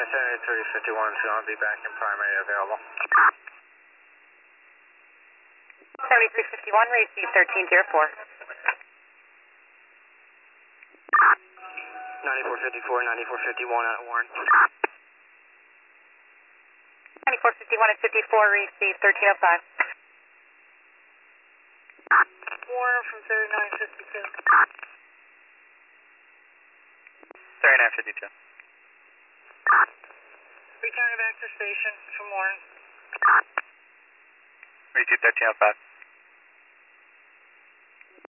7351, so I'll be back in primary available. 7351, receive 1304. 9454, 9451 at Warren. 9451 at 54, receive 1305. Warren from 3952. 3952. Returning back to station from Warren. Receive 1305.